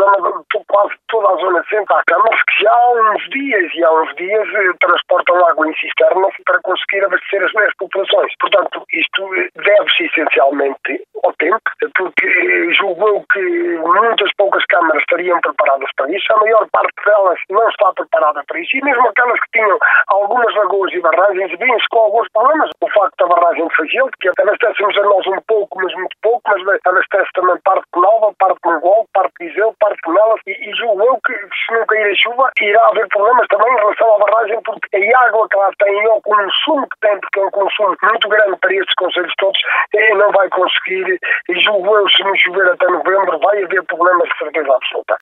problema de quase toda a zona centro. Há câmaras que já há uns dias transportam água em cisternas para conseguir abastecer as populações. Portanto, isto deve-se essencialmente ao tempo, porque julgo eu que muitas poucas câmaras estariam preparadas para isso. A maior parte delas não está preparada para isso. E mesmo aquelas que tinham algumas lagoas e barragens, vinham-se com alguns problemas. O facto da barragem de Fagil, que abastecemos a nós um pouco, mas muito pouco, mas abastece também parte de Nova, parte de Mongol, parte de Viseu, parte de Nelas, e julgo eu que se não cair a chuva, irá haver problemas também em relação à barragem, porque a água que lá tem e o consumo que tem, porque é um consumo muito grande para estes concelhos todos, não vai conseguir, e julgo eu, se não chover até novembro, vai haver problemas de certeza absoluta.